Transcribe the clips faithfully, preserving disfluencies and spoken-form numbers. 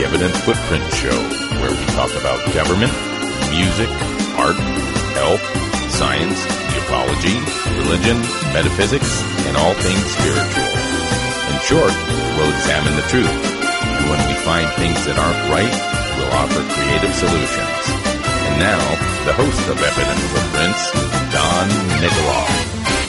the Evident Footprint Show, where we talk about government, music, art, health, science, ufology, religion, metaphysics, and all things spiritual. In short, we'll examine the truth, and when we find things that aren't right, we'll offer creative solutions. And now, the host of Evident Footprints, Don Nikoloff.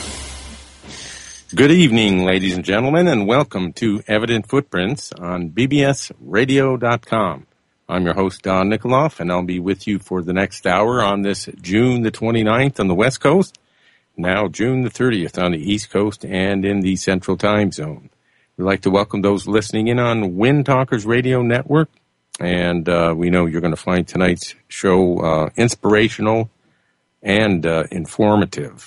Good evening, ladies and gentlemen, and welcome to Evident Footprints on B B S radio dot com. I'm your host, Don Nikoloff, and I'll be with you for the next hour on this June the twenty-ninth on the West Coast, now June the thirtieth on the East Coast and in the Central Time Zone. We'd like to welcome those listening in on Wind Talkers Radio Network, and uh, we know you're going to find tonight's show uh, inspirational and uh, informative.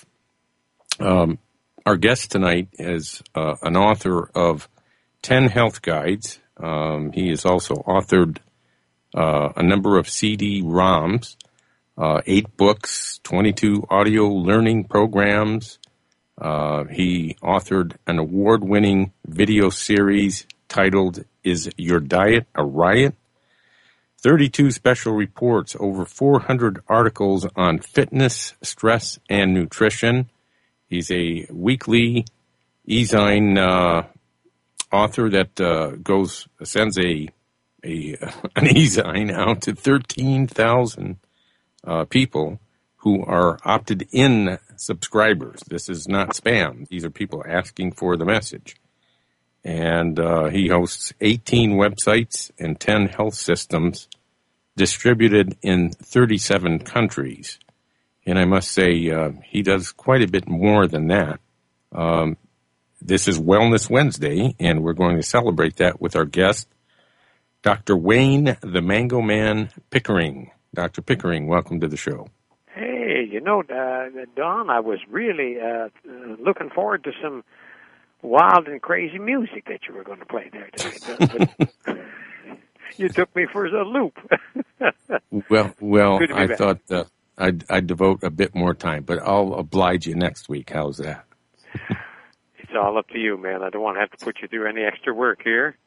Um, Our guest tonight is uh, an author of ten health guides. Um, he has also authored uh, a number of C D ROMs, uh, eight books, twenty-two audio learning programs. Uh, he authored an award-winning video series titled Is Your Diet a Riot? thirty-two special reports, over four hundred articles on fitness, stress, and nutrition. He's a weekly e-zine uh, author that uh, goes sends a a an e-zine out to thirteen thousand uh, people who are opted-in subscribers. This is not spam. These are people asking for the message. And uh, he hosts eighteen websites and ten health systems distributed in thirty-seven countries. And I must say, uh, he does quite a bit more than that. Um, this is Wellness Wednesday, and we're going to celebrate that with our guest, Doctor Wayne the Mango Man Pickering. Doctor Pickering, welcome to the show. Hey, you know, uh, Don, I was really uh, looking forward to some wild and crazy music that you were going to play there tonight. But you took me for a loop. well, well, I back. thought... Uh, I'd, I'd devote a bit more time, but I'll oblige you next week. How's that? It's all up to you, man. I don't want to have to put you through any extra work here.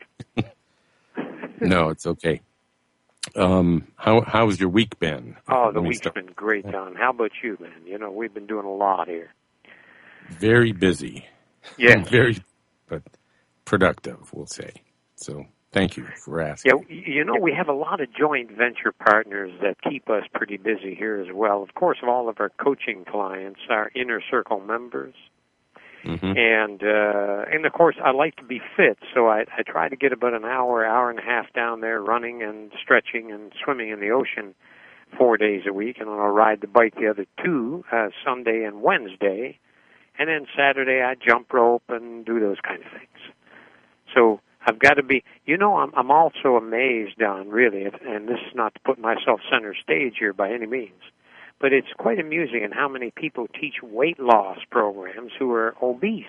No, it's okay. Um, how how's your week been? Oh, the week's start. been great, Don. How about you, man? You know, we've been doing a lot here. Very busy. Yeah. Very, but productive, we'll say. So thank you for asking. Yeah, you know, we have a lot of joint venture partners that keep us pretty busy here as well. Of course, all of our coaching clients are Inner Circle members. Mm-hmm. And, uh, and of course, I like to be fit, so I, I try to get about an hour, hour and a half down there running and stretching and swimming in the ocean four days a week. And I'll ride the bike the other two, uh, Sunday and Wednesday. And then Saturday I jump rope and do those kind of things. So I've got to be, you know, I'm, I'm also amazed, Don, really, and this is not to put myself center stage here by any means, but it's quite amusing in how many people teach weight loss programs who are obese.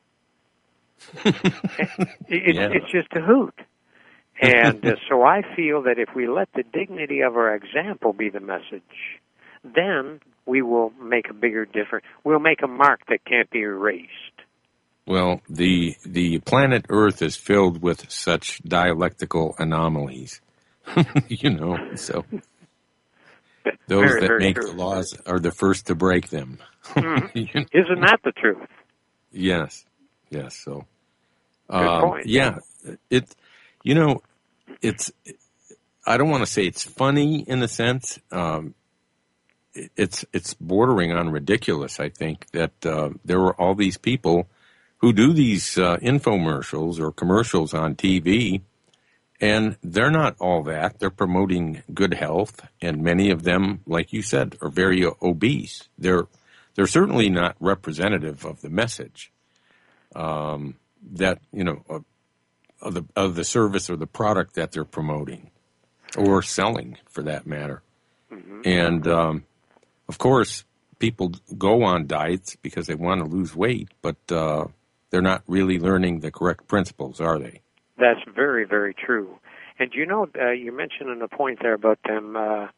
it, yeah. It's just a hoot. And uh, so I feel that if we let the dignity of our example be the message, then we will make a bigger difference. We'll make a mark that can't be erased. Well, the the planet Earth is filled with such dialectical anomalies, you know, so those very, that very make true. the laws are the first to break them. Mm-hmm. You know? Isn't that the truth? Yes, yes, so, Good um, point. yeah, it, you know, it's, I don't want to say it's funny in a sense, um, it, it's, it's bordering on ridiculous, I think, that uh, there were all these people who do these uh, infomercials or commercials on T V, and they're not all that. They're promoting good health, and many of them, like you said, are very obese. They're they're certainly not representative of the message um, that, you know, of, of the of the service or the product that they're promoting or selling, for that matter. Mm-hmm. And um, of course, people go on diets because they want to lose weight, but uh, they're not really learning the correct principles, are they? That's very, very true. And you know, uh, you mentioned in a point there about them. Uh,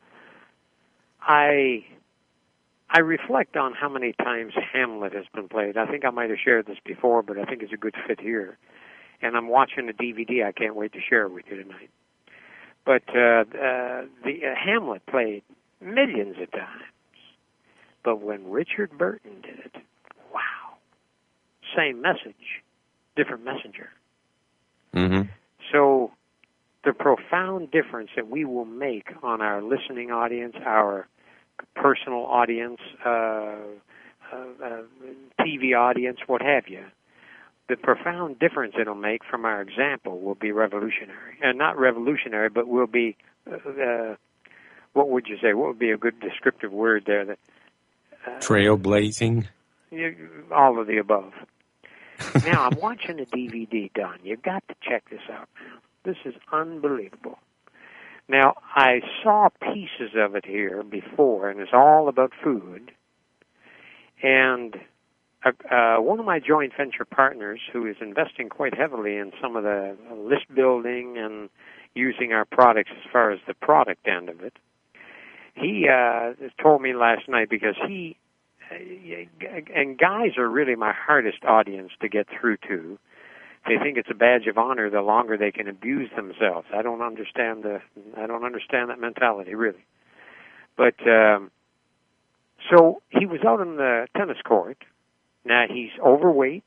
I I reflect on how many times Hamlet has been played. I think I might have shared this before, but I think it's a good fit here. And I'm watching a D V D I can't wait to share with you tonight. But uh, uh, the uh, Hamlet played millions of times. But when Richard Burton did it, wow. Same message, different messenger. Mm-hmm. So the profound difference that we will make on our listening audience, our personal audience, uh, uh, uh, T V audience, what have you, the profound difference it'll make from our example will be revolutionary. And not revolutionary, but will be, uh, what would you say, what would be a good descriptive word there? That uh, Trailblazing? You, all of the above. Now, I'm watching a D V D, Don. You've got to check this out, man. This is unbelievable. Now, I saw pieces of it here before, and it's all about food. And uh, uh, one of my joint venture partners, who is investing quite heavily in some of the list building and using our products as far as the product end of it, he uh, told me last night, because he, and guys are really my hardest audience to get through to. They think it's a badge of honor the longer they can abuse themselves. I don't understand the, I don't understand that mentality, really. But, um, so he was out on the tennis court. Now, he's overweight.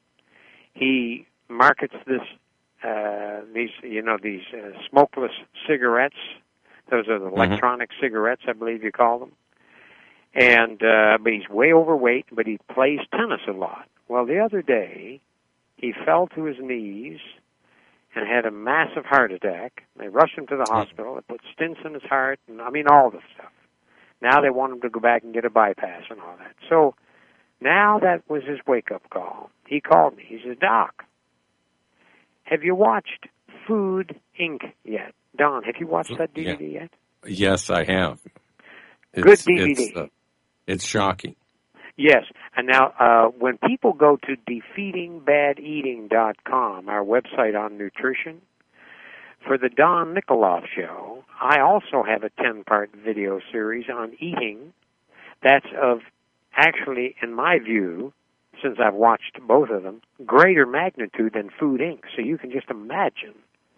He markets this, uh, these, you know, these uh, smokeless cigarettes. Those are the mm-hmm. electronic cigarettes, I believe you call them. And, uh, but he's way overweight, but he plays tennis a lot. Well, the other day, he fell to his knees and had a massive heart attack. They rushed him to the hospital. They put stents in his heart, and I mean, all this stuff. Now they want him to go back and get a bypass and all that. So now that was his wake-up call. He called me. He said, Doc, have you watched Food Incorporated yet? Don, have you watched that D V D yeah. yet? Yes, I have. It's, Good D V D. It's, uh, it's shocking. Yes, and now uh, when people go to defeating bad eating dot com, our website on nutrition, for the Don Nickoloff Show, I also have a ten-part video series on eating that's of, actually, in my view, since I've watched both of them, greater magnitude than Food Incorporated. So you can just imagine.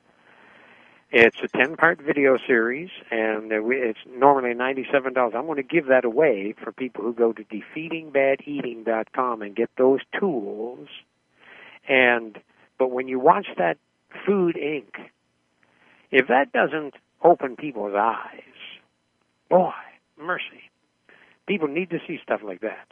It's a ten-part video series, and it's normally ninety-seven dollars. I'm going to give that away for people who go to defeating bad eating dot com and get those tools. And but when you watch that Food Incorporated, if that doesn't open people's eyes, boy, mercy. People need to see stuff like that.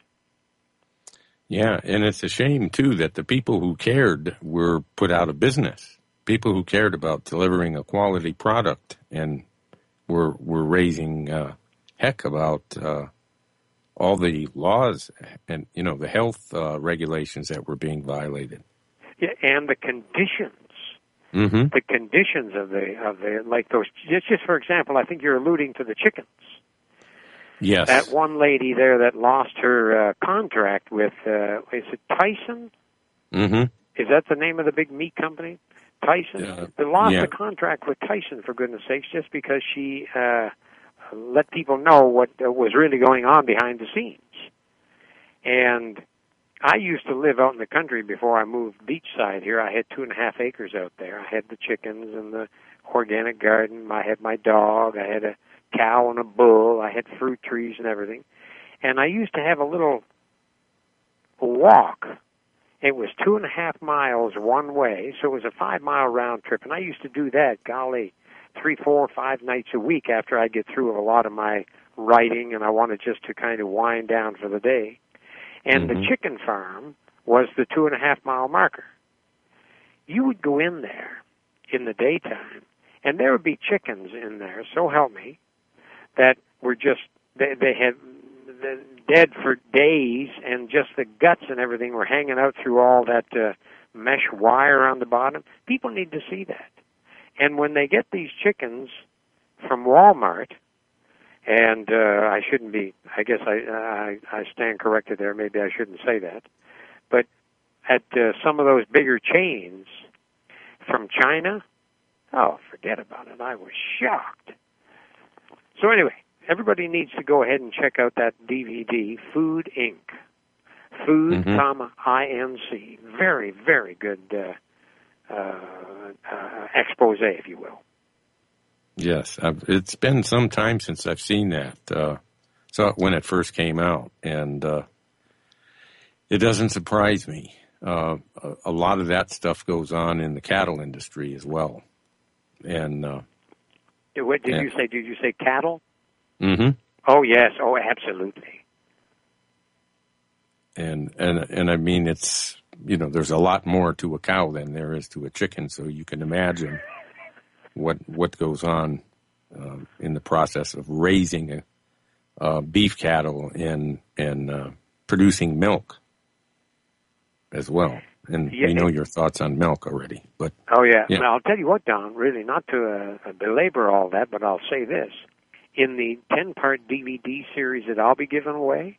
Yeah, and it's a shame, too, that the people who cared were put out of business. People who cared about delivering a quality product and were were raising uh, heck about uh, all the laws and, you know, the health uh, regulations that were being violated. Yeah, and the conditions. Mm-hmm. The conditions of the of the like those. Just, just for example, I think you're alluding to the chickens. Yes. That one lady there that lost her uh, contract with uh, is it Tyson? Mm-hmm. Is that the name of the big meat company? Tyson. Uh, they lost yeah. the contract with Tyson, for goodness sakes, just because she uh, let people know what uh, was really going on behind the scenes. And I used to live out in the country before I moved beachside here. I had two and a half acres out there. I had the chickens and the organic garden. I had my dog. I had a cow and a bull. I had fruit trees and everything. And I used to have a little walk. It was two and a half miles one way, so it was a five-mile round trip. And I used to do that, golly, three, four, five nights a week after I get through a lot of my writing, and I wanted just to kind of wind down for the day. And mm-hmm. the chicken farm was the two and a half mile marker. You would go in there in the daytime, and there would be chickens in there, so help me, that were just, they, they had dead for days, and just the guts and everything were hanging out through all that uh, mesh wire on the bottom. People need to see that. And when they get these chickens from Walmart, and uh, I shouldn't be, I guess I, I I stand corrected there, maybe I shouldn't say that, but at uh, some of those bigger chains from China, oh, forget about it. I was shocked. So anyway, everybody needs to go ahead and check out that D V D, Food Incorporated. Food, mm-hmm. comma, I N C. Very, very good uh, uh, uh, expose, if you will. Yes, I've, it's been some time since I've seen that. Uh, saw it when it first came out, and uh, it doesn't surprise me. Uh, a, a lot of that stuff goes on in the cattle industry as well. And uh, what did and, you say? Did you say cattle? Mm-hmm. Oh yes. Oh, absolutely. And and and I mean, it's you know, there's a lot more to a cow than there is to a chicken. So you can imagine what what goes on uh, in the process of raising a, uh, beef cattle and and uh, producing milk as well. And Yeah, we know your thoughts on milk already. But oh yeah. yeah. Now, I'll tell you what, Don. Really, not to uh, belabor all that, but I'll say this: in the ten-part D V D series that I'll be giving away,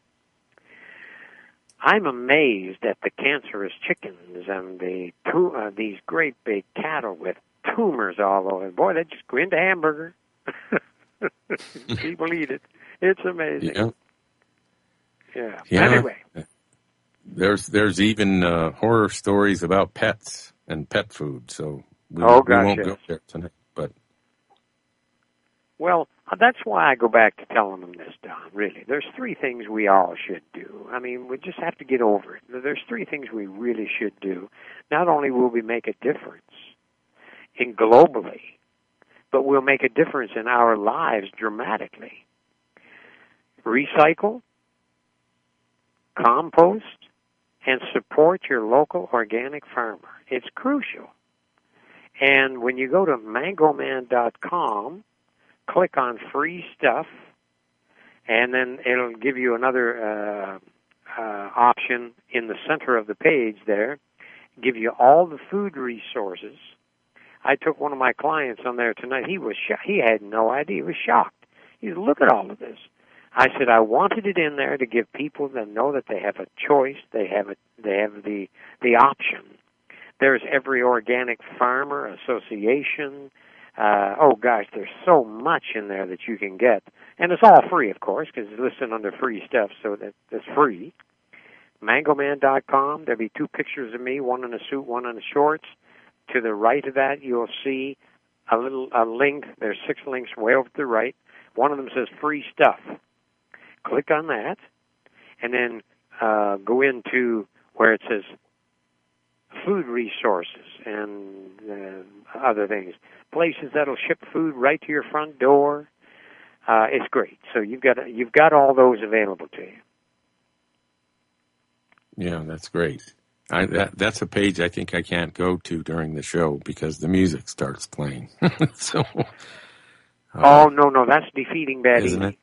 I'm amazed at the cancerous chickens and the tu- uh, these great big cattle with tumors all over. Boy, they just go into hamburger. People eat it. It's amazing. Yeah. Yeah. yeah. Anyway. There's there's even uh, horror stories about pets and pet food. So we, oh, we gosh, won't yes. go there tonight. But Well, that's why I go back to telling them this, Don, really. There's three things we all should do. I mean, we just have to get over it. There's three things we really should do. Not only will we make a difference in globally, but we'll make a difference in our lives dramatically. Recycle, compost, and support your local organic farmer. It's crucial. And when you go to mangoman dot com, click on free stuff, and then it'll give you another uh, uh, option in the center of the page there, give you all the food resources. I took one of my clients on there tonight. He was sho- he had no idea. He was shocked. He said, look at all of this. I said, I wanted it in there to give people that know that they have a choice, they have a, they have the the option. There's every organic farmer association. Uh, oh, gosh, there's so much in there that you can get. And it's all free, of course, because it's listed under free stuff, so that it's free. mangoman dot com, there'll be two pictures of me, one in a suit, one in the shorts. To the right of that, you'll see a little a link. There's six links way over to the right. One of them says free stuff. Click on that, and then uh, go into where it says food resources and uh, other things. Places that'll ship food right to your front door. Uh, it's great. So you've got you've got all those available to you. Yeah, that's great. I, that, that's a page I think I can't go to during the show because the music starts playing. so, uh, oh no, no, that's defeating bad isn't eating. It?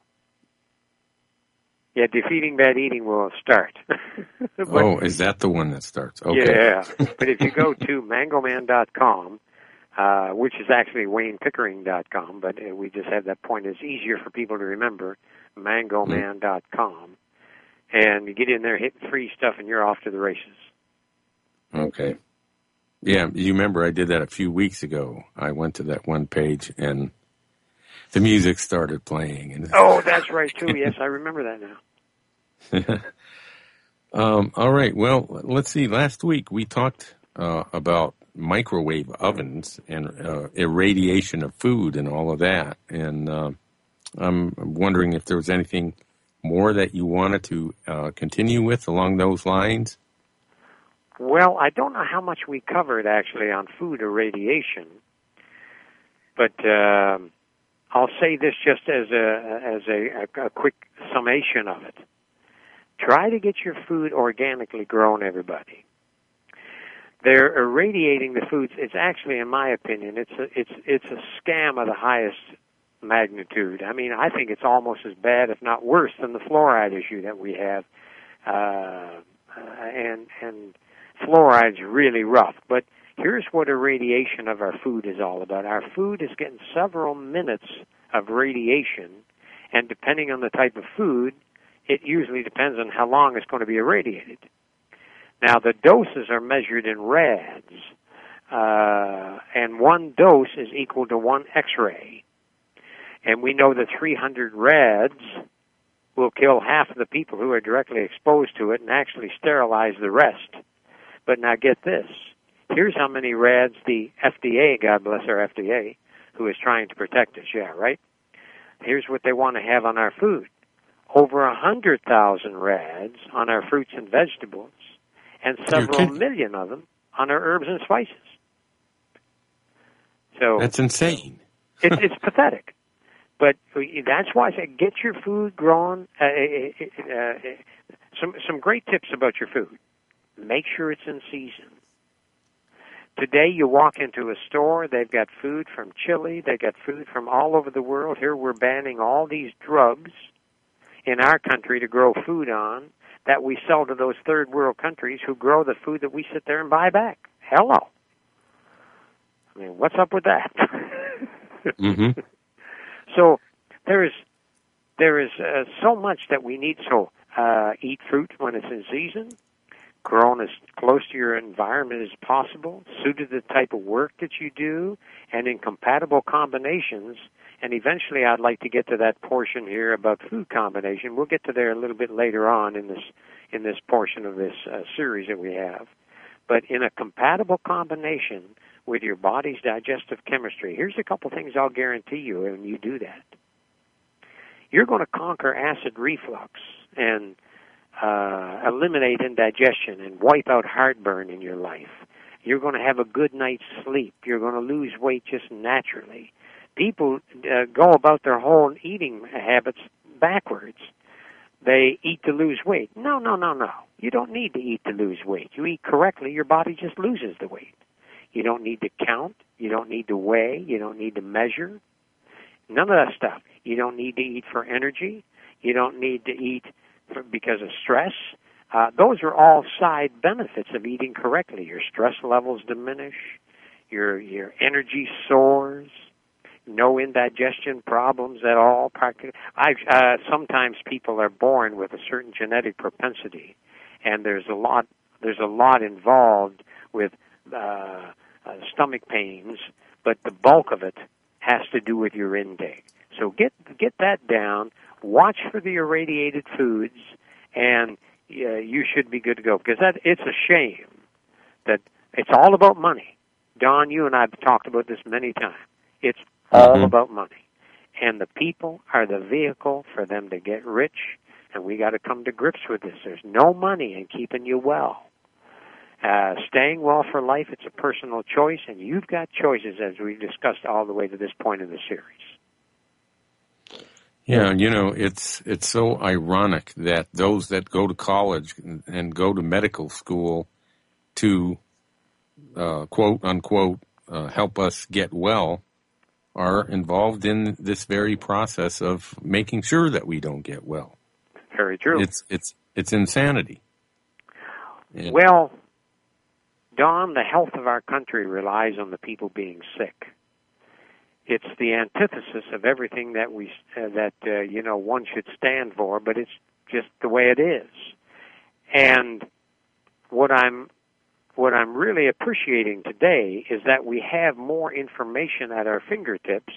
Yeah, defeating bad eating will start. but, oh, is that the one that starts? Okay. Yeah, but if you go to mangoman dot com, uh, which is actually wayne pickering dot com, but uh, we just have that point. It's easier for people to remember, mangoman dot com. And you get in there, hit free stuff, and you're off to the races. Okay. Yeah, you remember I did that a few weeks ago. I went to that one page, and the music started playing. And oh, that's right, too. Yes, I remember that now. um, all right. Well, let's see. Last week we talked uh, about microwave ovens and uh, irradiation of food and all of that. And uh, I'm wondering if there was anything more that you wanted to uh, continue with along those lines? Well, I don't know how much we covered, actually, on food irradiation. But uh, I'll say this just as a as a, a, a quick summation of it. Try to get your food organically grown, everybody. They're irradiating the foods. It's actually, in my opinion, it's a, it's it's a scam of the highest magnitude. I mean, I think it's almost as bad, if not worse, than the fluoride issue that we have. Uh, and and fluoride's really rough. But here's what irradiation of our food is all about. Our food is getting several minutes of radiation, and depending on the type of food, it usually depends on how long it's going to be irradiated. Now, the doses are measured in rads, uh, and one dose is equal to one X-ray. And we know that three hundred rads will kill half of the people who are directly exposed to it and actually sterilize the rest. But now get this. Here's how many rads the F D A, God bless our F D A, who is trying to protect us. Yeah, right? Here's what they want to have on our food. Over one hundred thousand rads on our fruits and vegetables, and several million of them on our herbs and spices. So that's insane. it's, it's pathetic. But that's why I say get your food grown. Uh, uh, uh, some some great tips about your food. Make sure it's in season. Today you walk into a store, they've got food from Chile, they've got food from all over the world. Here we're banning all these drugs in our country to grow food on that we sell to those third world countries who grow the food that we sit there and buy back. Hello. I mean, what's up with that? Mm-hmm. So there is there is uh, so much that we need. So uh, eat fruit when it's in season, grown as close to your environment as possible, suited to the type of work that you do, and in compatible combinations. And eventually I'd like to get to that portion here about food combination. We'll get to there a little bit later on in this in this portion of this uh, series that we have. But in a compatible combination with your body's digestive chemistry, here's a couple things I'll guarantee you when you do that. You're going to conquer acid reflux and uh, eliminate indigestion and wipe out heartburn in your life. You're going to have a good night's sleep. You're going to lose weight just naturally. People uh, go about their whole eating habits backwards. They eat to lose weight. No, no, no, no. You don't need to eat to lose weight. You eat correctly, your body just loses the weight. You don't need to count. You don't need to weigh. You don't need to measure. None of that stuff. You don't need to eat for energy. You don't need to eat for, because of stress. Uh, those are all side benefits of eating correctly. Your stress levels diminish. Your your energy soars. No indigestion problems at all. I uh, sometimes people are born with a certain genetic propensity, and there's a lot there's a lot involved with uh, uh, stomach pains, but the bulk of it has to do with your intake. So get get that down. Watch for the irradiated foods, and uh, you should be good to go. Because that it's a shame that it's all about money. Don, you and I have talked about this many times. It's all mm-hmm. about money. And the people are the vehicle for them to get rich, and we got to come to grips with this. There's no money in keeping you well. Uh, staying well for life, it's a personal choice, and you've got choices, as we've discussed all the way to this point in the series. Yeah, you know, it's it's so ironic that those that go to college and, and go to medical school to, uh, quote, unquote, uh, help us get well are involved in this very process of making sure that we don't get well. Very true. It's it's it's insanity. And well, Don, the health of our country relies on the people being sick. It's the antithesis of everything that we uh, that uh, you know one should stand for, but it's just the way it is. And what I'm What I'm really appreciating today is that we have more information at our fingertips,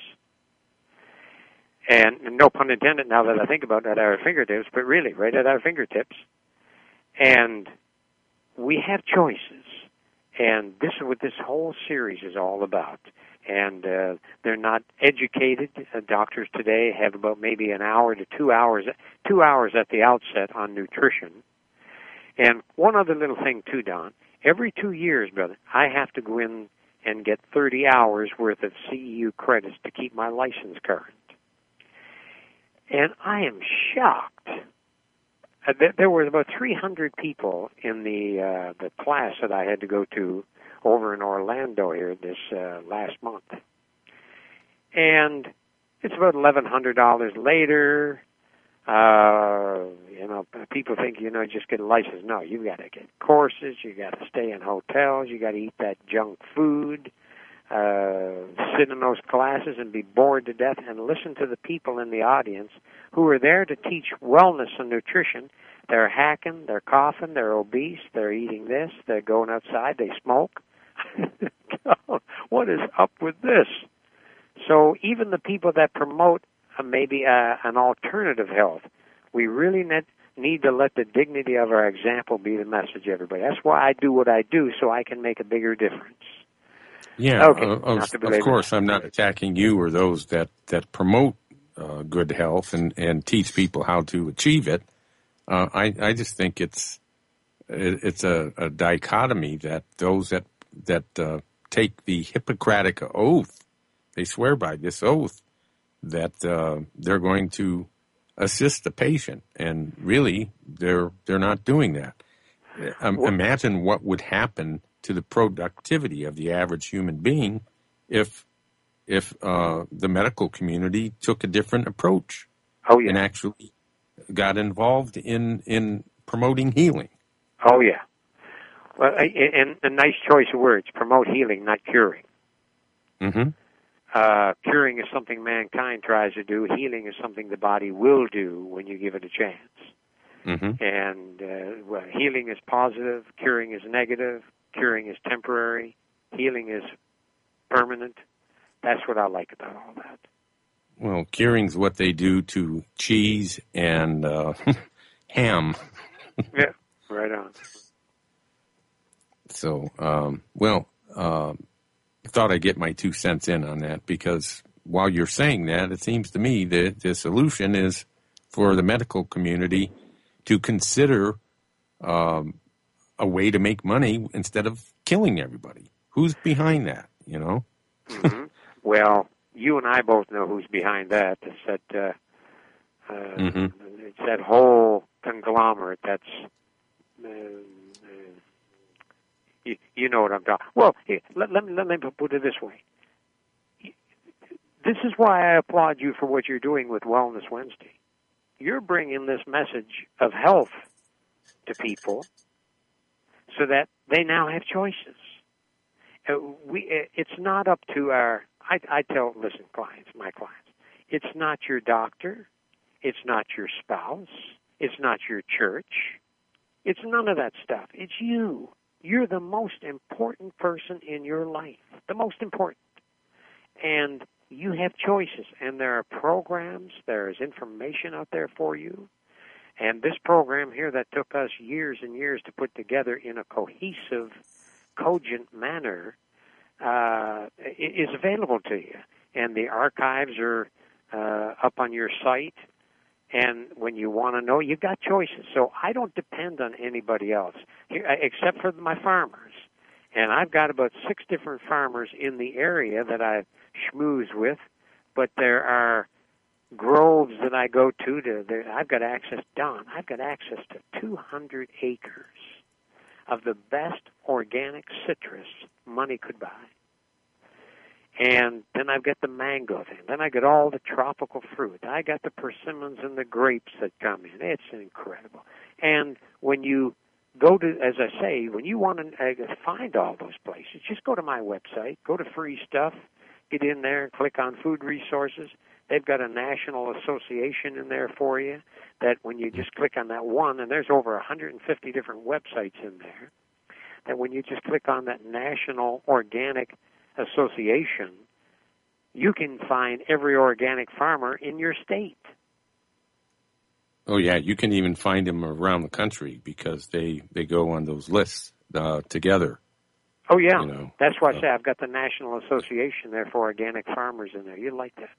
and no pun intended now that I think about it, at our fingertips, but really right at our fingertips, and we have choices, and this is what this whole series is all about. And uh, they're not educated. Uh, doctors today have about maybe an hour to two hours, two hours at the outset on nutrition. And one other little thing too, Don. Every two years, brother, I have to go in and get thirty hours worth of C E U credits to keep my license current. And I am shocked. Uh, there, there were about three hundred people in the uh, the class that I had to go to over in Orlando here this uh, last month. And it's about eleven hundred dollars later. Uh, you know, people think, you know, just get a license. No, you got to get courses, you got to stay in hotels, you got to eat that junk food, uh, sit in those classes and be bored to death and listen to the people in the audience who are there to teach wellness and nutrition. They're hacking, they're coughing, they're obese, they're eating this, they're going outside, they smoke. What is up with this? So even the people that promote uh, maybe uh, an alternative health, we really need, need to let the dignity of our example be the message, everybody. That's why I do what I do, so I can make a bigger difference. Yeah, okay. uh, of, of course, I'm not attacking you or those that, that promote uh, good health and, and teach people how to achieve it. Uh, I, I just think it's it, it's a, a dichotomy that those that that uh, take the Hippocratic oath, they swear by this oath that uh, they're going to assist the patient, and really they're they're not doing that. Um, imagine what would happen to the productivity of the average human being if if uh, the medical community took a different approach. Oh, yeah. And actually got involved in in promoting healing. Oh, yeah. Well, and a nice choice of words: promote healing, not curing. Mm-hmm. Uh, curing is something mankind tries to do. Healing is something the body will do when you give it a chance. Mm-hmm. And uh, well, healing is positive, curing is negative, curing is temporary, healing is permanent. That's what I like about all that. Well, curing's what they do to cheese and uh, ham. Yeah, right on. So, um, well, uh, I thought I'd get my two cents in on that, because while you're saying that, it seems to me that the solution is for the medical community to consider um, a way to make money instead of killing everybody. Who's behind that, you know? Mm-hmm. Well, you and I both know who's behind that. It's that, uh, uh, mm-hmm. it's that whole conglomerate that's, uh, uh, you, you know what I'm talking. Well, here, let, let, me, let me put it this way. This is why I applaud you for what you're doing with Wellness Wednesday. You're bringing this message of health to people so that they now have choices. Uh, we, it's not up to our, I, I tell, listen, clients, my clients, it's not your doctor, it's not your spouse, it's not your church, it's none of that stuff. It's you. You're the most important person in your life, the most important. And you have choices, and there are programs, there is information out there for you. And this program here that took us years and years to put together in a cohesive, cogent manner uh, is available to you. And the archives are uh, up on your site. And when you want to know, you've got choices. So I don't depend on anybody else, except for my farmers. And I've got about six different farmers in the area that I schmooze with, but there are groves that I go to. to there, I've got access, Don, I've got access to two hundred acres of the best organic citrus money could buy. And then I've got the mango thing. Then I got all the tropical fruit. I got the persimmons and the grapes that come in. It's incredible. And when you go to, as I say, when you want to uh, find all those places, just go to my website, go to Free Stuff, get in there and click on Food Resources. They've got a national association in there for you that when you just click on that one, and there's over one hundred fifty different websites in there, that when you just click on that National Organic Association, you can find every organic farmer in your state. Oh, yeah, you can even find them around the country because they, they go on those lists uh, together. Oh, yeah. You know, that's why I uh, say I've got the National Association there for organic farmers in there. You'd like that.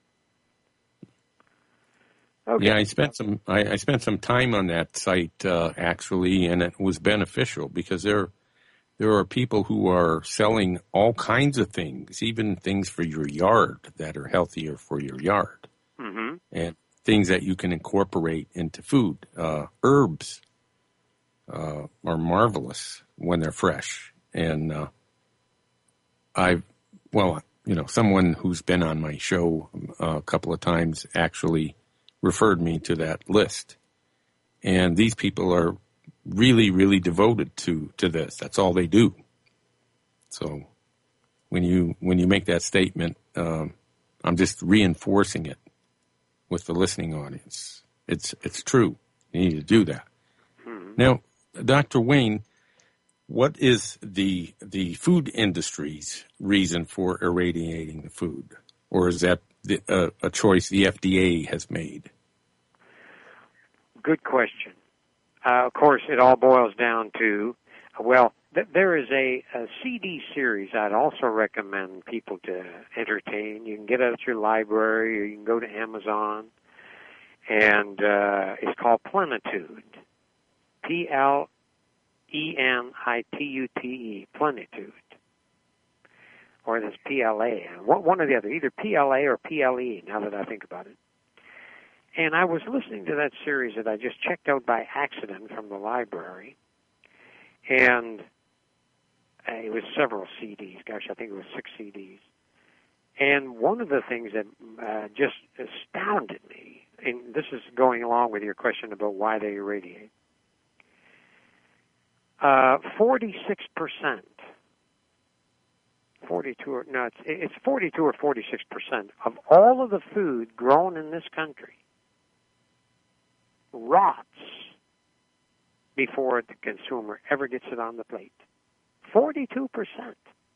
Okay. Yeah, I spent some I, I spent some time on that site uh, actually, and it was beneficial because there there are people who are selling all kinds of things, even things for your yard that are healthier for your yard, mm-hmm. and things that you can incorporate into food. Uh, herbs uh, are marvelous when they're fresh, and uh, I've well, you know, someone who's been on my show uh, a couple of times actually referred me to that list. And these people are really, really devoted to, to this. That's all they do. So when you when you make that statement, um, I'm just reinforcing it with the listening audience. It's it's true. You need to do that. Mm-hmm. Now, Doctor Wayne, what is the the food industry's reason for irradiating the food? Or is that the, uh, a choice the F D A has made? Good question. Uh, of course, it all boils down to, well, th- there is a, a C D series I'd also recommend people to entertain. You can get it at your library, or you can go to Amazon, and uh, it's called Plenitude. P L E N I T U T E, Plenitude. Or there's P L A, one or the other, either P L A or P L E, now that I think about it. And I was listening to that series that I just checked out by accident from the library, and uh, it was several C Ds. Gosh, I think it was six C Ds. And one of the things that uh, just astounded me, and this is going along with your question about why they irradiate, uh, forty-six percent, forty-two or, no, it's, it's forty-two or forty-six percent of all of the food grown in this country rots before the consumer ever gets it on the plate. forty-two percent.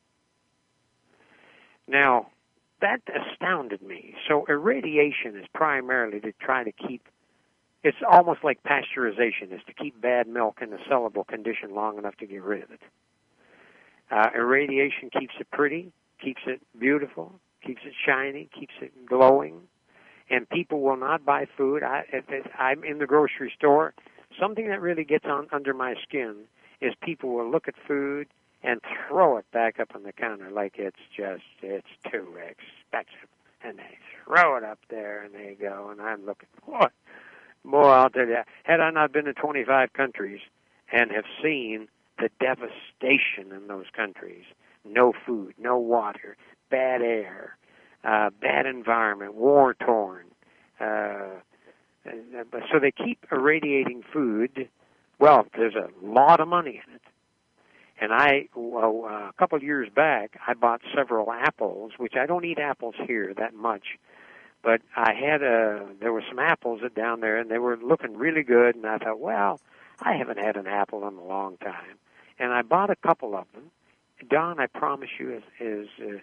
Now, that astounded me. So irradiation is primarily to try to keep, it's almost like pasteurization, is to keep bad milk in a sellable condition long enough to get rid of it. Uh, irradiation keeps it pretty, keeps it beautiful, keeps it shiny, keeps it glowing. And people will not buy food. I, if, if I'm in the grocery store, something that really gets on under my skin is people will look at food and throw it back up on the counter like it's just, it's too expensive. And they throw it up there and they go, and I'm looking, boy, boy, I'll tell you, had I not been to twenty-five countries and have seen the devastation in those countries, no food, no water, bad air, Uh, bad environment, war-torn. Uh, so they keep irradiating food. Well, there's a lot of money in it. And I, well, uh, a couple of years back, I bought several apples, which I don't eat apples here that much. But I had a, there were some apples down there, and they were looking really good. And I thought, well, I haven't had an apple in a long time. And I bought a couple of them. Don, I promise you, is, is uh,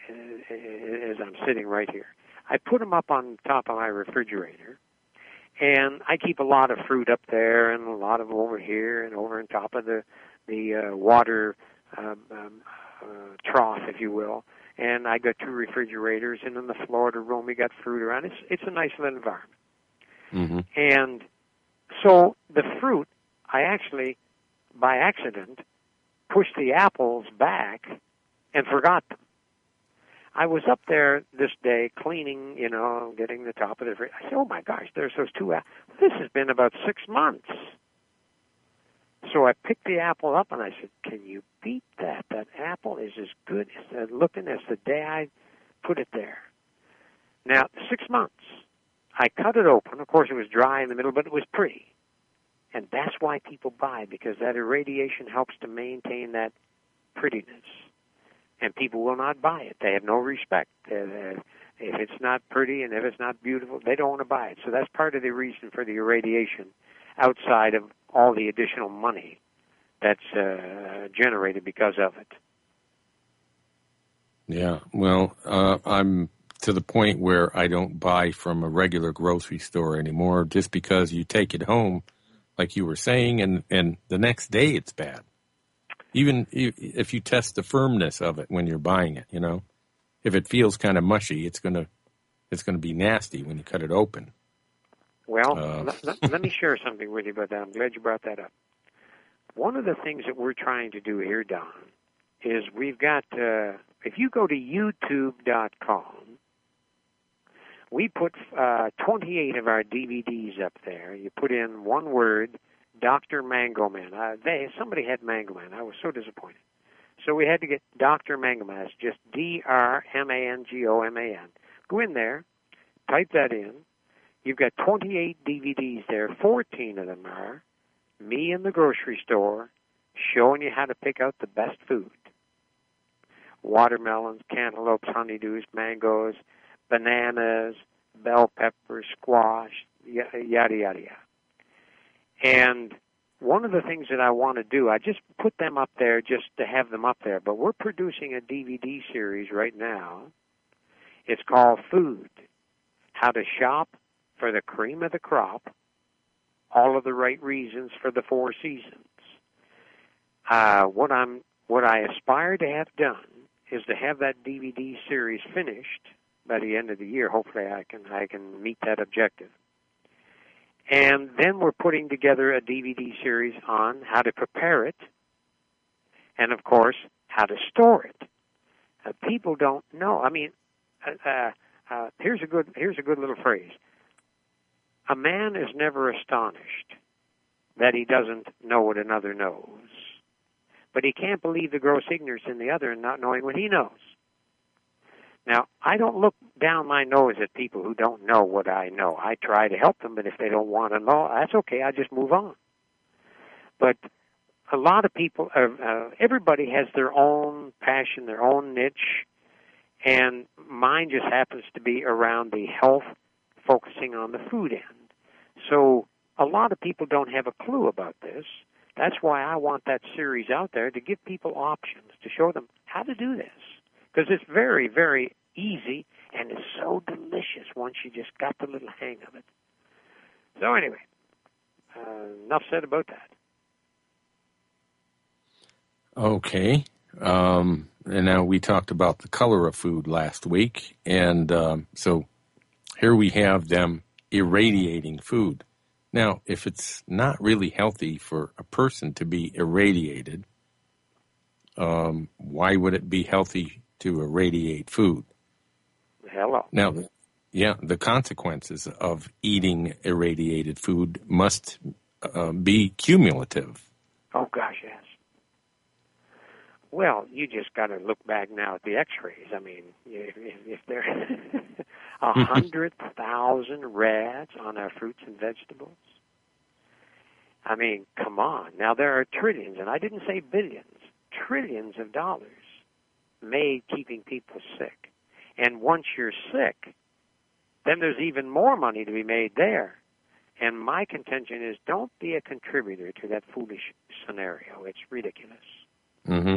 as I'm sitting right here, I put them up on top of my refrigerator, and I keep a lot of fruit up there and a lot of them over here and over on top of the the uh, water um, um, uh, trough, if you will. And I got two refrigerators, and in the Florida room we got fruit around. It's it's a nice little environment. Mm-hmm. And so the fruit, I actually, by accident, pushed the apples back and forgot them. I was up there this day cleaning, you know, getting the top of the fridge. I said, oh, my gosh, there's those two apples. This has been about six months. So I picked the apple up, and I said, can you beat that? That apple is as good as looking as the day I put it there. Now, six months. I cut it open. Of course, it was dry in the middle, but it was pretty. And that's why people buy, because that irradiation helps to maintain that prettiness. And people will not buy it. They have no respect. If it's not pretty and if it's not beautiful, they don't want to buy it. So that's part of the reason for the irradiation, outside of all the additional money that's uh, generated because of it. Yeah, well, uh, I'm to the point where I don't buy from a regular grocery store anymore, just because you take it home, like you were saying, and, and the next day it's bad. Even if you test the firmness of it when you're buying it, you know, if it feels kind of mushy, it's gonna it's gonna be nasty when you cut it open. Well, uh. let, let, let me share something with you about that. I'm glad you brought that up. One of the things that we're trying to do here, Don, is we've got, uh, if you go to YouTube dot com, we put uh, twenty-eight of our D V Ds up there. You put in one word, Doctor Mango Man. Uh, they, somebody had Mango Man. I was so disappointed. So we had to get Doctor Mango Man. It's just D R M A N G O M A N. Go in there, type that in. You've got twenty-eight D V Ds there. fourteen of them are me in the grocery store showing you how to pick out the best food. Watermelons, cantaloupes, honeydews, mangoes, bananas, bell peppers, squash, yada, yada, yada. And one of the things that I want to do, I just put them up there just to have them up there, but we're producing a D V D series right now. It's called Food, How to Shop for the Cream of the Crop, All of the Right Reasons for the Four Seasons. uh, what I'm what I aspire to have done is to have that D V D series finished by the end of the year. Hopefully, I can I can meet that objective. And then we're putting together a D V D series on how to prepare it, and of course, how to store it. Uh, people don't know. I mean, uh, uh, uh, here's a good here's a good little phrase. A man is never astonished that he doesn't know what another knows, but he can't believe the gross ignorance in the other and not knowing what he knows. Now, I don't look down my nose at people who don't know what I know. I try to help them, but if they don't want to know, that's okay. I just move on. But a lot of people, uh, uh, everybody has their own passion, their own niche, and mine just happens to be around the health, focusing on the food end. So a lot of people don't have a clue about this. That's why I want that series out there, to give people options, to show them how to do this. Because it's very, very easy, and it's so delicious once you just got the little hang of it. So anyway, uh, enough said about that. Okay. Um, and now we talked about the color of food last week, and um, so here we have them irradiating food. Now, if it's not really healthy for a person to be irradiated, um, why would it be healthy to irradiate food? Hello. Now, yeah, the consequences of eating irradiated food must uh, be cumulative. Oh, gosh, yes. Well, you just got to look back now at the X-rays. I mean, if, if there are a hundred thousand rats on our fruits and vegetables, I mean, come on. Now, there are trillions, and I didn't say billions, trillions of dollars made keeping people sick. And once you're sick, then there's even more money to be made there. And my contention is, don't be a contributor to that foolish scenario. It's ridiculous. Mm-hmm.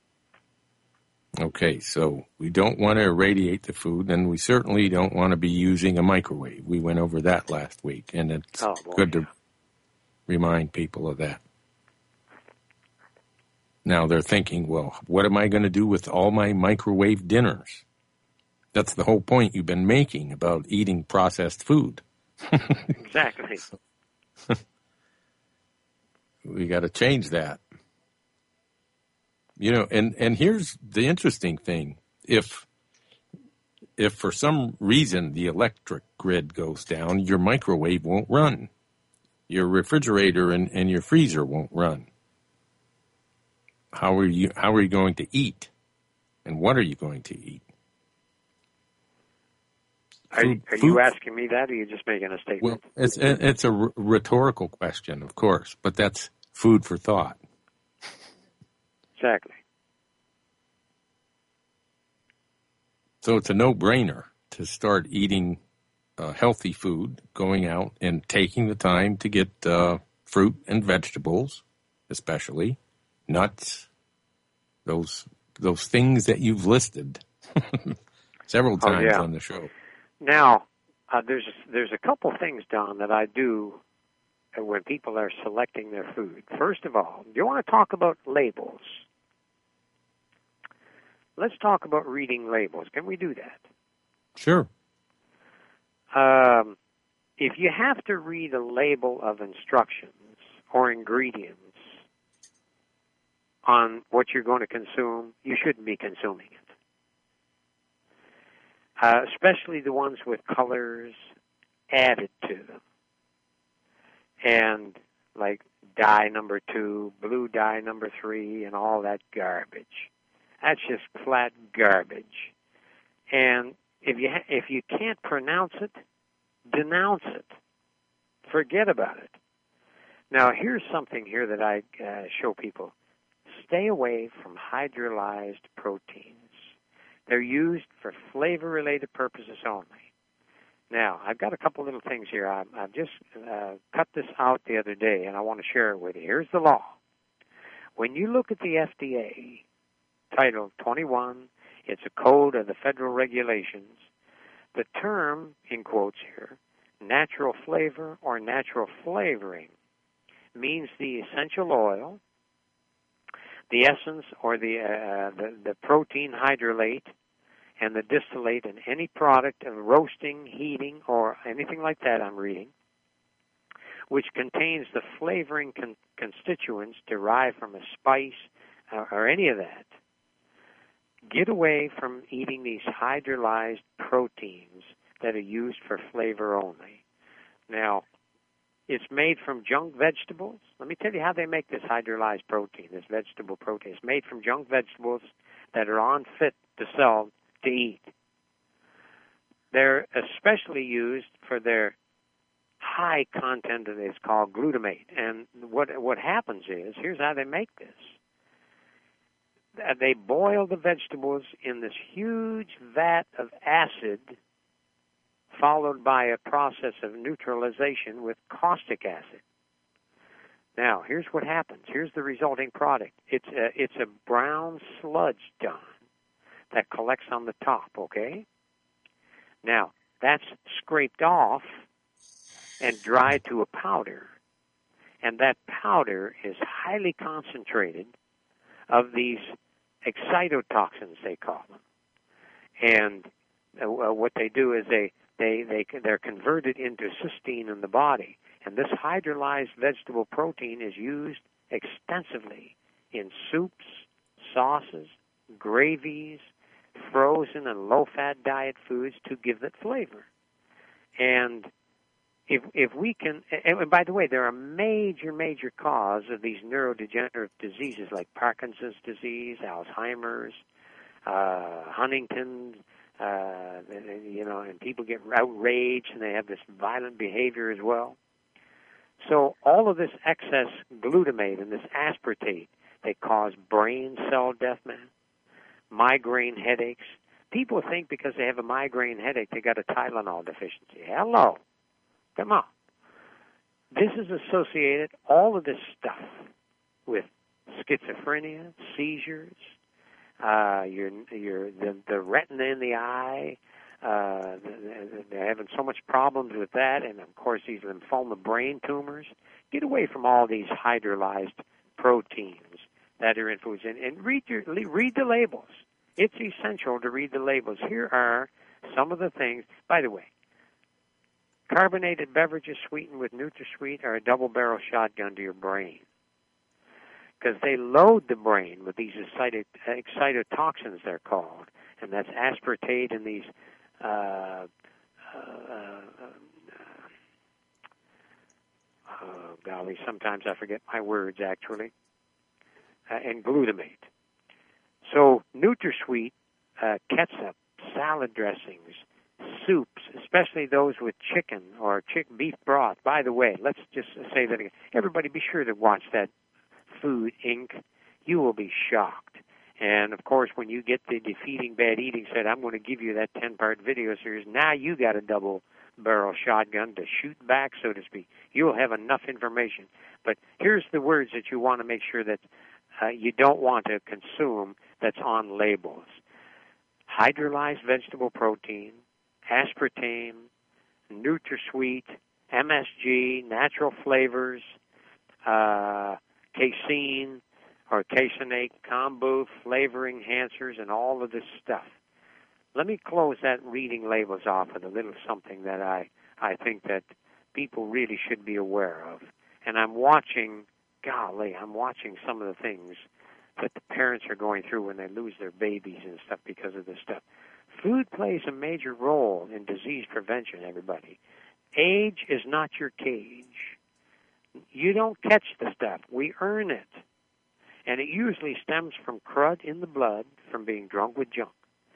Okay, so we don't want to irradiate the food, and we certainly don't want to be using a microwave. We went over that last week, and it's oh, boy, good yeah. to remind people of that. Now they're thinking, well, what am I going to do with all my microwave dinners? That's the whole point you've been making about eating processed food. Exactly. So, we got to change that. You know, and, and here's the interesting thing. If if for some reason the electric grid goes down, your microwave won't run. Your refrigerator and, and your freezer won't run. How are you how are you going to eat? And what are you going to eat? Are, Food, are food, you asking me that, or are you just making a statement? Well, it's it's a rhetorical question, of course, but that's food for thought. Exactly. So it's a no-brainer to start eating uh, healthy food, going out and taking the time to get uh, fruit and vegetables, especially nuts, those those things that you've listed several times oh, yeah. on the show. Now, uh, there's there's a couple things, Don, that I do when people are selecting their food. First of all, do you want to talk about labels? Let's talk about reading labels. Can we do that? Sure. Um, if you have to read a label of instructions or ingredients on what you're going to consume, you shouldn't be consuming it. Uh, especially the ones with colors added to them. And like dye number two, blue dye number three, and all that garbage. That's just flat garbage. And if you ha- if you can't pronounce it, denounce it. Forget about it. Now, here's something here that I uh, show people. Stay away from hydrolyzed proteins. They're used for flavor-related purposes only. Now, I've got a couple little things here. I've, I've just uh, cut this out the other day, and I want to share it with you. Here's the law. When you look at the F D A, Title twenty-one, it's a code of the federal regulations. The term, in quotes here, natural flavor or natural flavoring, means the essential oil, the essence or the, uh, the, the protein hydrolate and the distillate in any product of roasting, heating, or anything like that I'm reading, which contains the flavoring con- constituents derived from a spice or, or any of that. Get away from eating these hydrolyzed proteins that are used for flavor only. Now, it's made from junk vegetables. Let me tell you how they make this hydrolyzed protein, this vegetable protein. It's made from junk vegetables that are unfit to sell to eat. They're especially used for their high content that is called glutamate. And what what happens is, here's how they make this. They boil the vegetables in this huge vat of acid, followed by a process of neutralization with caustic acid. Now, here's what happens. Here's the resulting product. It's a, it's a brown sludge, Don, that collects on the top, okay? Now, that's scraped off and dried to a powder. And that powder is highly concentrated of these excitotoxins, they call them. And uh, what they do is they, they, they, they're converted into cysteine in the body. And this hydrolyzed vegetable protein is used extensively in soups, sauces, gravies, frozen and low-fat diet foods to give it flavor. And if if we can, and by the way, they're a major, major cause of these neurodegenerative diseases like Parkinson's disease, Alzheimer's, uh, Huntington's, uh, you know, and people get outraged and they have this violent behavior as well. So all of this excess glutamate and this aspartate, they cause brain cell death, man, migraine headaches. People think because they have a migraine headache, they got a Tylenol deficiency. Hello. Come on. This is associated, all of this stuff, with schizophrenia, seizures, uh, your, your, the, the retina in the eye. Uh, they're having so much problems with that, and of course these lymphoma brain tumors. Get away from all these hydrolyzed proteins that are in foods, and, and read your read the labels. It's essential to read the labels. Here are some of the things. By the way, carbonated beverages sweetened with NutraSweet are a double-barrel shotgun to your brain, because they load the brain with these excito- excitotoxins, they're called, and that's aspartate and these uh, uh, uh, oh, golly, sometimes I forget my words, actually, uh, and glutamate. So NutraSweet, uh, ketchup, salad dressings, soups, especially those with chicken or chick beef broth. By the way, let's just say that again. Everybody be sure to watch that Food Incorporated. You will be shocked. And, of course, when you get the Defeating Bad Eating said, I'm going to give you that ten-part video series, now you got a double-barrel shotgun to shoot back, so to speak. You'll have enough information. But here's the words that you want to make sure that uh, you don't want to consume that's on labels. Hydrolyzed vegetable protein, aspartame, NutraSweet, M S G, natural flavors, uh, casein or caseinate, kombu, flavor enhancers, and all of this stuff. Let me close that reading labels off with a little something that I, I think that people really should be aware of. And I'm watching, golly, I'm watching some of the things that the parents are going through when they lose their babies and stuff because of this stuff. Food plays a major role in disease prevention, everybody. Age is not your cage. You don't catch the stuff. We earn it. And it usually stems from crud in the blood from being drunk with junk.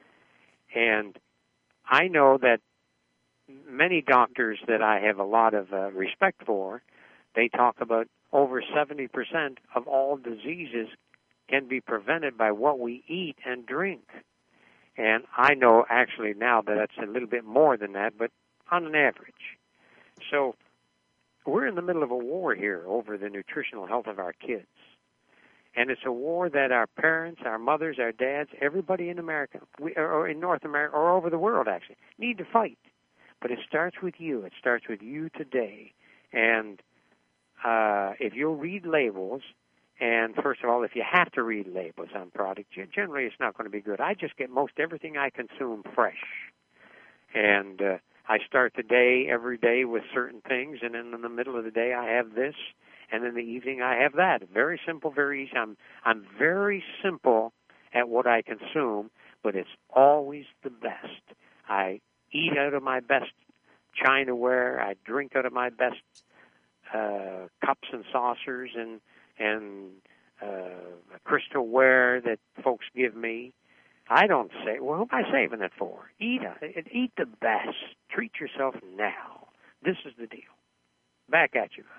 And I know that many doctors that I have a lot of uh, respect for, they talk about over seventy percent of all diseases can be prevented by what we eat and drink. And I know actually now that that's a little bit more than that, but on an average. So we're in the middle of a war here over the nutritional health of our kids. And it's a war that our parents, our mothers, our dads, everybody in America, we, or in North America, or over the world actually, need to fight. But it starts with you. It starts with you today. And uh, if you'll read labels, And first of all, if you have to read labels on products, generally it's not going to be good. I just get most everything I consume fresh. And uh, I start the day every day with certain things, and then in the middle of the day I have this, and in the evening I have that. Very simple, very easy. I'm, I'm very simple at what I consume, but it's always the best. I eat out of my best chinaware. I drink out of my best uh, cups and saucers and and uh, crystalware that folks give me. I don't say, well, who am I saving it for? Eat, a, eat the best. Treat yourself now. This is the deal. Back at you.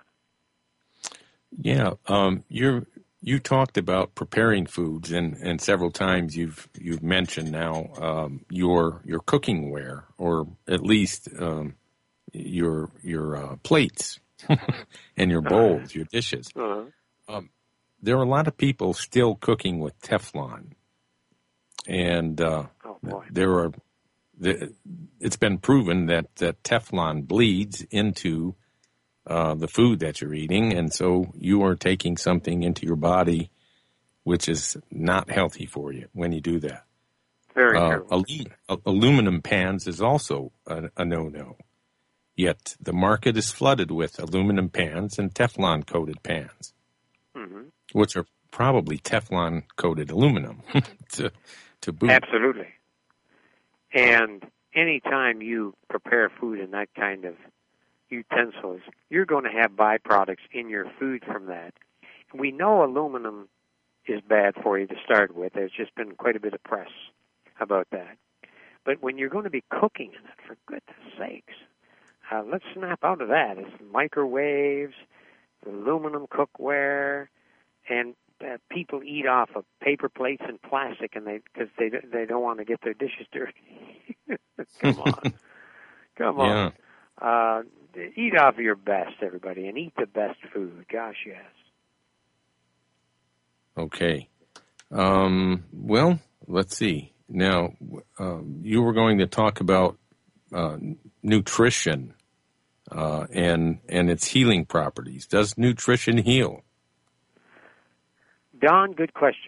Yeah, um, you're you talked about preparing foods, and, and several times you've you've mentioned now um, your your cooking ware, or at least um, your your uh, plates and your bowls, your dishes. Uh-huh. Um, there are a lot of people still cooking with Teflon, and uh, oh, boy. there are. The, it's been proven that, that Teflon bleeds into uh, the food that you're eating, and so you are taking something into your body which is not healthy for you when you do that. Very uh, true. Al- aluminum pans is also a, a no-no. Yet the market is flooded with aluminum pans and Teflon-coated pans, mm-hmm. which are probably Teflon-coated aluminum to, to boot. Absolutely. And anytime you prepare food in that kind of utensils, you're going to have byproducts in your food from that. We know aluminum is bad for you to start with. There's just been quite a bit of press about that. But when you're going to be cooking in it, for goodness sakes, uh, let's snap out of that. It's microwaves, aluminum cookware, and uh, people eat off of paper plates and plastic, and they because they they don't want to get their dishes dirty. Come on, come yeah. on. Uh, eat off your best, everybody, and eat the best food. Gosh, yes. Okay. Um, well, let's see. Now, uh, you were going to talk about uh, nutrition uh, and and its healing properties. Does nutrition heal? Don, good question.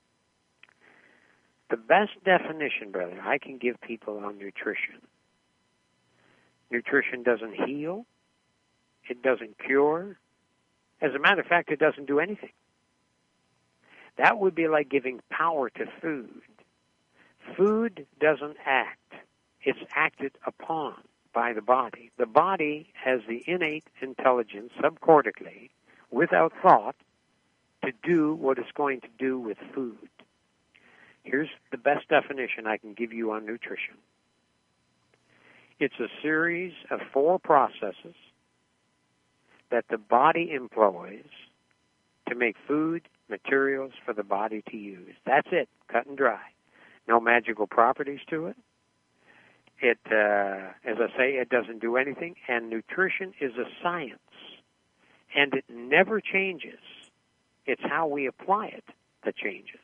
The best definition, brother, I can give people on nutrition. Nutrition doesn't heal. It doesn't cure. As a matter of fact, it doesn't do anything. That would be like giving power to food. Food doesn't act. It's acted upon by the body. The body has the innate intelligence, subcortically, without thought, to do what it's going to do with food. Here's the best definition I can give you on nutrition. It's a series of four processes that the body employs to make food materials for the body to use. That's it, cut and dry. No magical properties to it. It, uh, as I say, it doesn't do anything, and nutrition is a science, and it never changes. It's how we apply it that changes.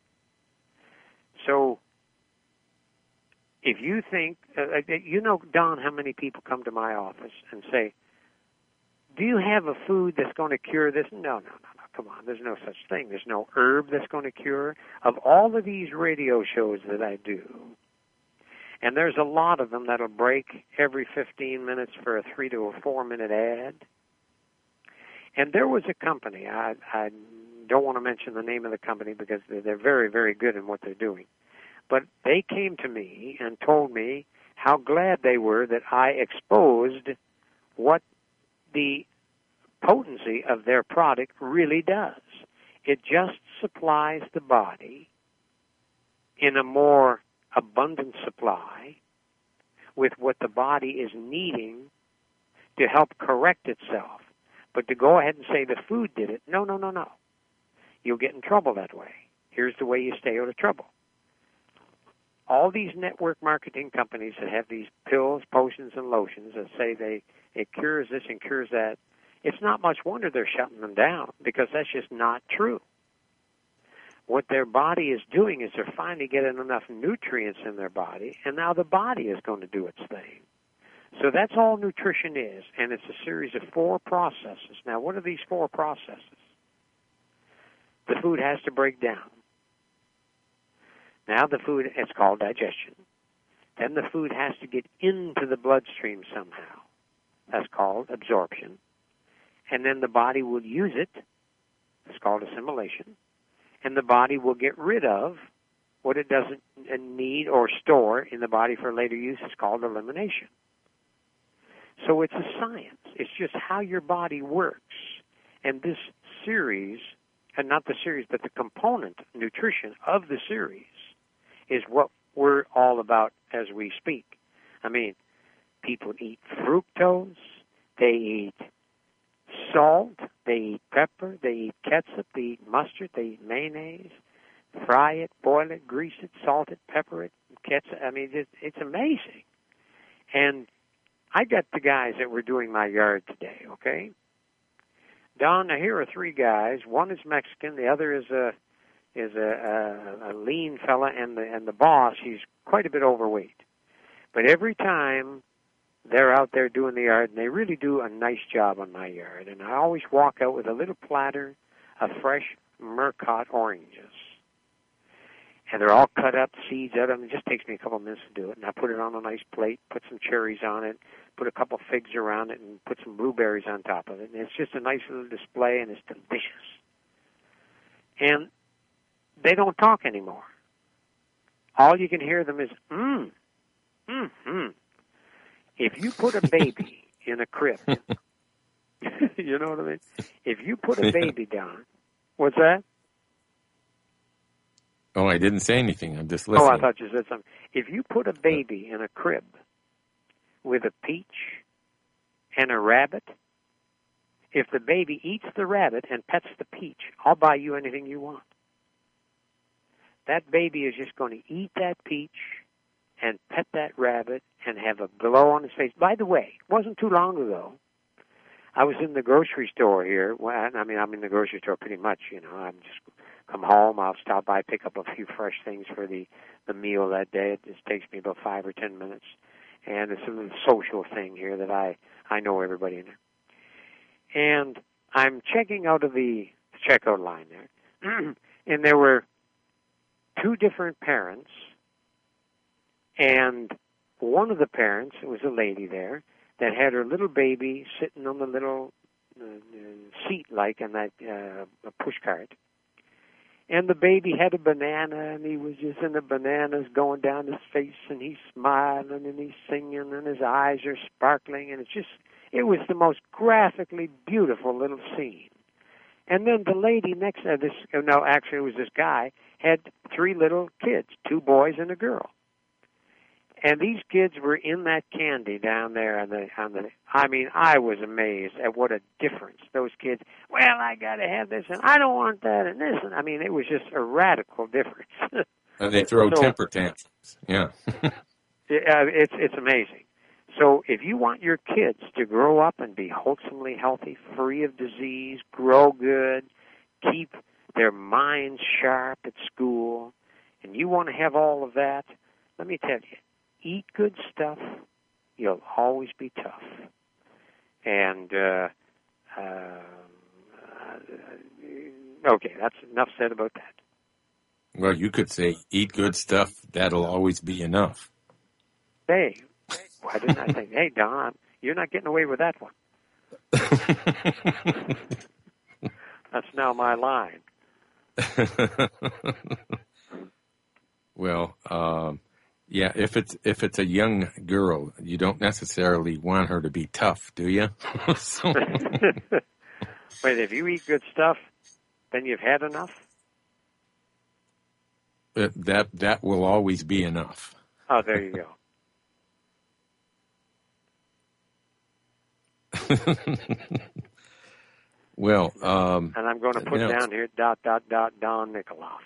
So, if you think, uh, you know, Don, how many people come to my office and say, do you have a food that's going to cure this? No, no, no, no, come on, there's no such thing. There's no herb that's going to cure. Of all of these radio shows that I do, and there's a lot of them that'll break every fifteen minutes for a three to a four minute ad. And there was a company, I, I don't want to mention the name of the company because they're, they're very, very good in what they're doing. But they came to me and told me how glad they were that I exposed what the potency of their product really does. It just supplies the body in a more abundant supply with what the body is needing to help correct itself. But to go ahead and say the food did it, no, no, no, no. You'll get in trouble that way. Here's the way you stay out of trouble. All these network marketing companies that have these pills, potions, and lotions that say they it cures this and cures that, it's not much wonder they're shutting them down because that's just not true. What their body is doing is they're finally getting enough nutrients in their body, and now the body is going to do its thing. So that's all nutrition is, and it's a series of four processes. Now, what are these four processes? the food has to break down. Now the food, it's called digestion. Then the food has to get into the bloodstream somehow. That's called absorption. And then the body will use it. It's called assimilation. And the body will get rid of what it doesn't need or store in the body for later use. It's called elimination. So it's a science. It's just how your body works. And this series, and not the series, but the component nutrition of the series, is what we're all about as we speak. I mean, people eat fructose, they eat salt, they eat pepper, they eat ketchup, they eat mustard, they eat mayonnaise, fry it, boil it, grease it, salt it, pepper it, ketchup. I mean, it's, it's amazing. And I got the guys that were doing my yard today, okay? Don, now here are three guys. One is Mexican, the other is a is a, a, a lean fella, and the and the boss, he's quite a bit overweight. But every time they're out there doing the yard, and they really do a nice job on my yard, and I always walk out with a little platter of fresh Murcott oranges. And they're all cut up, seeds out of them. It just takes me a couple of minutes to do it. And I put it on a nice plate, put some cherries on it, put a couple of figs around it, and put some blueberries on top of it. And it's just a nice little display, and it's delicious. And they don't talk anymore. All you can hear them is, mmm, mmm, mmm. If you put a baby in a crib, you know what I mean? If you put a baby down, what's that? Oh, I didn't say anything. I'm just listening. Oh, I thought you said something. If you put a baby in a crib with a peach and a rabbit, if the baby eats the rabbit and pets the peach, I'll buy you anything you want. That baby is just going to eat that peach and pet that rabbit and have a glow on his face. By the way, it wasn't too long ago. I was in the grocery store here. Well, I mean, I'm in the grocery store pretty much, you know. I'm just come home, I'll stop by, pick up a few fresh things for the, the meal that day. It just takes me about five or ten minutes. And it's a little social thing here that I, I know everybody in there. And I'm checking out of the checkout line there. And there were two different parents. And one of the parents, it was a lady there, that had her little baby sitting on the little uh, seat like on that uh, push cart. And the baby had a banana, and he was just in the bananas going down his face, and he's smiling, and he's singing, and his eyes are sparkling, and it's just, it was the most graphically beautiful little scene. And then the lady next to this, no, actually it was this guy, had three little kids, two boys and a girl. And these kids were in that candy down there on the, on the, I mean, I was amazed at what a difference those kids, well, I got to have this, and I don't want that, and this, and I mean, it was just a radical difference. And they throw so, temper tantrums, yeah. it, uh, it's, it's amazing. So if you want your kids to grow up and be wholesomely healthy, free of disease, grow good, keep their minds sharp at school, and you want to have all of that, let me tell you, eat good stuff, you'll always be tough. And, uh, uh, okay, that's enough said about that. Well, you could say, eat good stuff, that'll always be enough. Hey, why didn't I think, hey, Don, you're not getting away with that one. That's now my line. Well, um, yeah, if it's if it's a young girl, you don't necessarily want her to be tough, do you? So. Wait, if you eat good stuff, then you've had enough? Uh, that that will always be enough. Oh, there you go. Well, um, and I'm going to put you know, down here dot dot dot Don Nikoloff.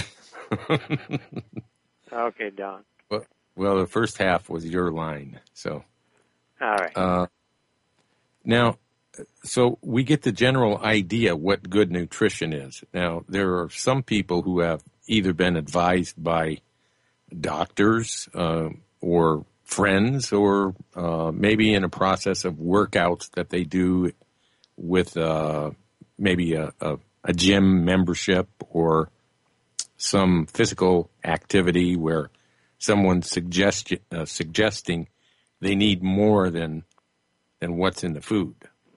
Okay, Don. Well, well, the first half was your line, so. All right. Uh, now, so we get the general idea what good nutrition is. Now, there are some people who have either been advised by doctors uh, or friends, or uh, maybe in a process of workouts that they do with uh, maybe a, a, a gym membership or some physical activity where someone's suggest, uh, suggesting they need more than than what's in the food.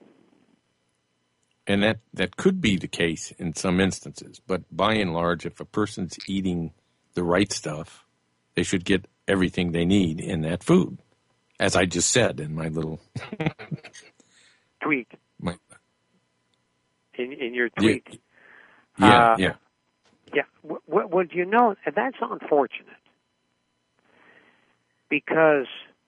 And that, that could be the case in some instances. But by and large, if a person's eating the right stuff, they should get everything they need in that food, as I just said in my little tweet. My, in in your tweet. Yeah, yeah. Uh, yeah. yeah. Well, well, you know, that's unfortunate because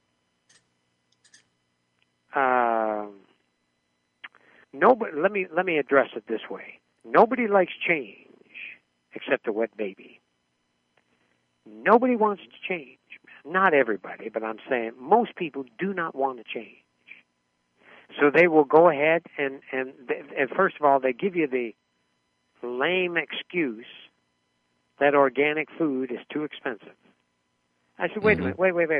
uh, nobody. Let me let me address it this way. Nobody likes change except a wet baby. Nobody wants to change. Not everybody, but I'm saying most people do not want to change. So they will go ahead and, and, and first of all, they give you the lame excuse that organic food is too expensive. I said, wait mm-hmm. a minute, wait, wait, wait.